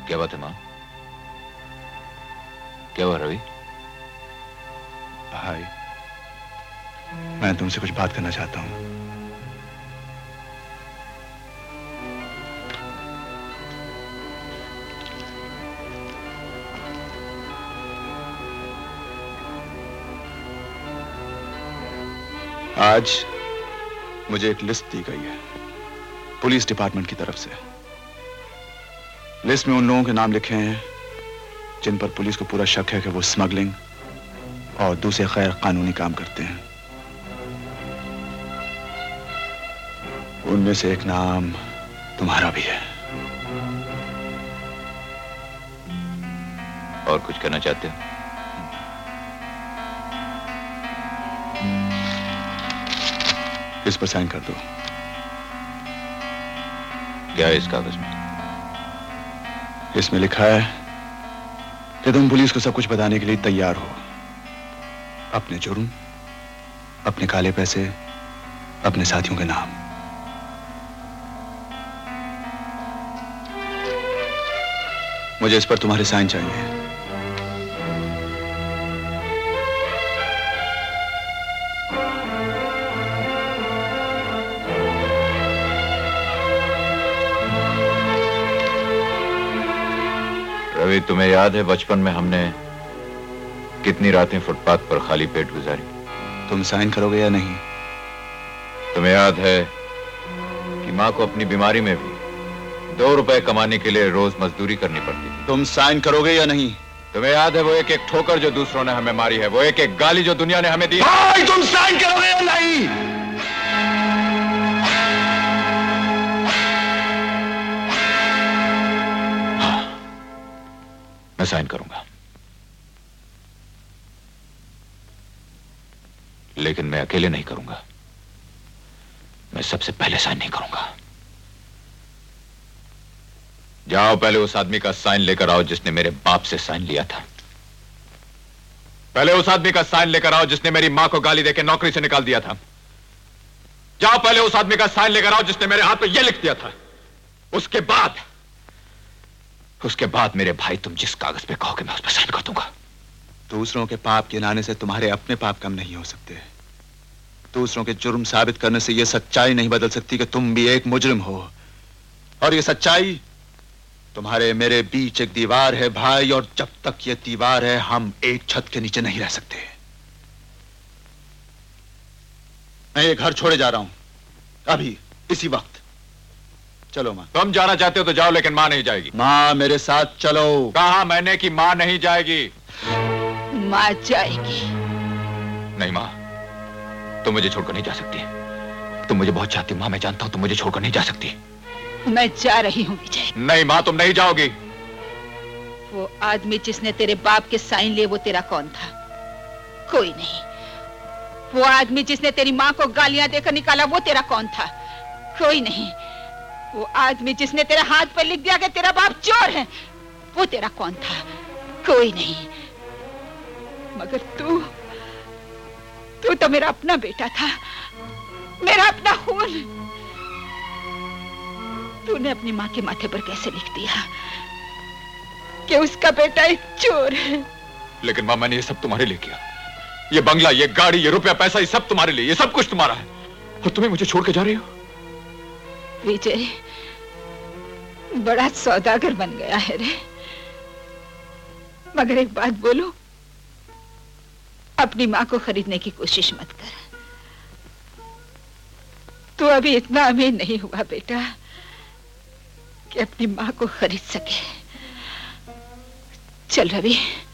क्या बात है मां? क्या हुआ रवि? भाई, मैं तुमसे कुछ बात करना चाहता हूं। आज मुझे एक लिस्ट दी गई है पुलिस डिपार्टमेंट की तरफ से। लिस्ट में उन लोगों के नाम लिखे हैं जिन पर पुलिस को पूरा शक है कि वो स्मगलिंग और दूसरे गैर कानूनी काम करते हैं। उनमें से एक नाम तुम्हारा भी है। और कुछ कहना चाहते हो? इस पर साइन कर दो। क्या है इस कागज में? इसमें लिखा है कि तुम पुलिस को सब कुछ बताने के लिए तैयार हो। अपने जुर्म, अपने काले पैसे, अपने साथियों के नाम। मुझे इस पर तुम्हारे साइन चाहिए। रवि, तुम्हें याद है बचपन में हमने कितनी रातें फुटपाथ पर खाली पेट गुजारी? तुम साइन करोगे या नहीं? तुम्हें याद है कि मां को अपनी बीमारी में भी 2 रुपए कमाने के लिए रोज मजदूरी करनी पड़ती थी? तुम साइन करोगे या नहीं? तुम्हें याद है वो एक एक ठोकर जो दूसरों ने हमें मारी है, वो एक एक गाली जो दुनिया ने हमें दी? भाई, तुम साइन करोगे या नहीं? हाँ, मैं साइन करूंगा, लेकिन मैं अकेले नहीं करूंगा। मैं सबसे पहले साइन नहीं करूंगा। जाओ, पहले उस आदमी का साइन लेकर आओ जिसने मेरे बाप से साइन लिया था। पहले उस आदमी का साइन लेकर आओ जिसने मेरी मां को गाली देकर नौकरी से निकाल दिया था। जाओ, पहले उस आदमी का साइन लेकर आओ जिसने मेरे हाथ पे यह लिख दिया था। उसके बाद मेरे भाई, तुम जिस कागज पे कहोगे मैं उस पर साइन कर दूंगा। दूसरों के पाप गिनाने से तुम्हारे अपने पाप कम नहीं हो सकते। दूसरों के जुर्म साबित करने से यह सच्चाई नहीं बदल सकती कि तुम भी एक मुजरिम हो। और यह सच्चाई तुम्हारे मेरे बीच एक दीवार है भाई, और जब तक यह दीवार है हम एक छत के नीचे नहीं रह सकते। मैं ये घर छोड़े जा रहा हूं अभी, इसी वक्त। चलो मां। तुम जाना चाहते हो तो जाओ, लेकिन मां नहीं जाएगी। मां, मेरे साथ चलो। कहा मैंने कि मां नहीं जाएगी। मां जाएगी। नहीं मां, तुम मुझे छोड़कर नहीं जा सकती। तुम मुझे बहुत चाहती हो मां, मैं जानता हूं। तुम मुझे छोड़कर नहीं जा सकती। मैं जा रही हूं विजय। नहीं मां, तुम नहीं जाओगी। वो आदमी जिसने तेरे बाप के साइन लिए, वो तेरा कौन था? कोई नहीं। वो आदमी जिसने तेरी मां को गालियां देकर निकाला, वो तेरा कौन था? कोई नहीं। वो आदमी जिसने तेरे हाथ पर लिख दिया कि तेरा बाप चोर है, वो तेरा कौन था? कोई नहीं। मगर तू तो मेरा अपना बेटा था, मेरा अपना खून। तूने अपनी मां के माथे पर कैसे लिख दिया कि उसका बेटा एक चोर है? लेकिन मां, मैंने ये सब तुम्हारे लिए किया। ये बंगला, ये गाड़ी, ये रुपया पैसा, ये सब तुम्हारे लिए। ये सब कुछ तुम्हारा है, और तुम्हें मुझे छोड़ के जा रही हो। विजय, बड़ा सौदागर बन गया है रे। मगर एक बात बोलूं, अपनी मां को खरीदने की कोशिश मत कर। तू अभी इतना अमीर नहीं हुआ बेटा कि अपनी मां को खरीद सके। चल रवि,